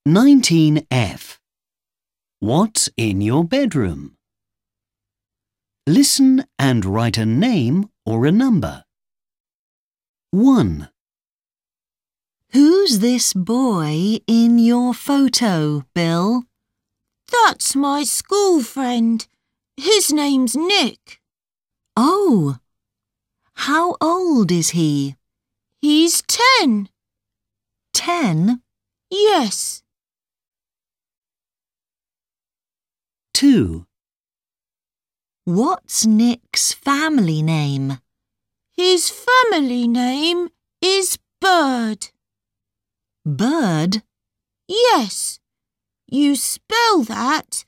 19F. What's in your bedroom? Listen and write a name or a number. 1. Who's this boy in your photo, Bill? That's my school friend. His name's Nick. Oh, how old is he? He's 10. 10? Yes. 2. What's Nick's family name? His family name is Bird. Bird? Yes. You spell that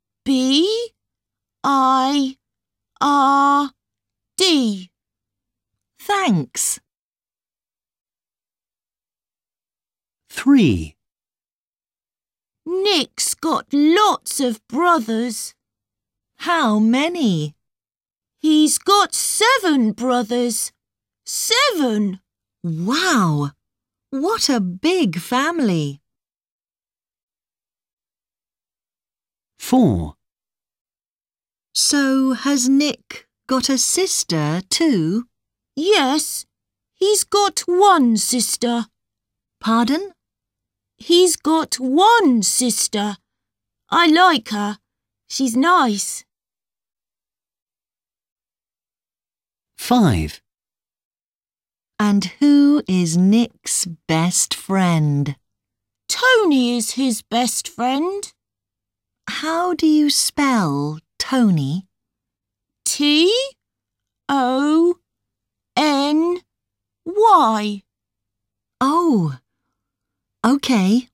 B-I-R-D. Thanks. 3. Nick's got lots of brothers. How many? He's got 7 brothers. 7! Wow! What a big family! 4. So has Nick got a sister too? Yes, he's got 1 sister. Pardon? He's got 1 sister. I like her. She's nice. 5. And who is Nick's best friend? Tony is his best friend. How do you spell Tony? T-O-N-Y. Oh, okay.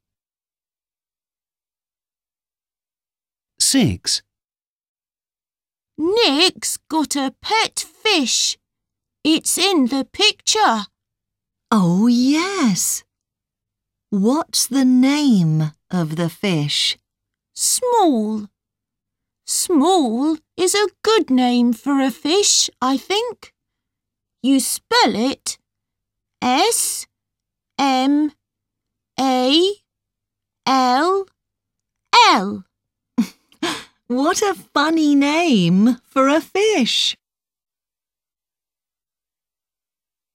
6. Nick's got a pet fish. It's in the picture. Oh, yes. What's the name of the fish? Small. Small is a good name for a fish, I think. You spell it S-M-A-L-L. What a funny name for a fish.